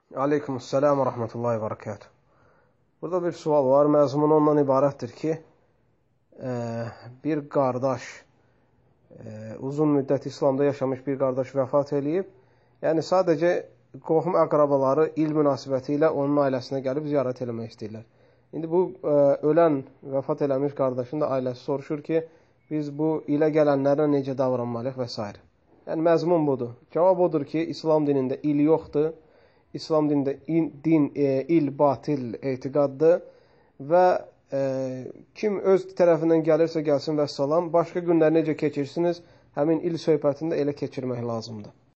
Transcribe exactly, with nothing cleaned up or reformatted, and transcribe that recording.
Aleykümselam və rəhmətullahi və bərəkatuhu. Burada bir sual var. Məzmunu ondan ibarətdir ki, e, bir qardaş, e, uzun müddət İslamda yaşamış bir qardaş vəfat eləyib. Yəni, sadəcə qohum əqrabaları il münasibəti ilə onun ailəsinə gəlib ziyarət eləmək istəyirlər. İndi bu, e, ölən, vəfat eləmiş qardaşın da ailəsi soruşur ki, biz bu ilə gələnlərlə necə davranmalıyıq və s. Yəni, məzmun budur. Cavab odur ki, İslam dinində il yoxdur. İslam dinində in, din, e, il batil etiqaddır və e, kim öz tərəfindən gəlirsə gəlsin və salam, başqa günlər necə keçirsiniz, həmin il söhbətində elə keçirmək lazımdır.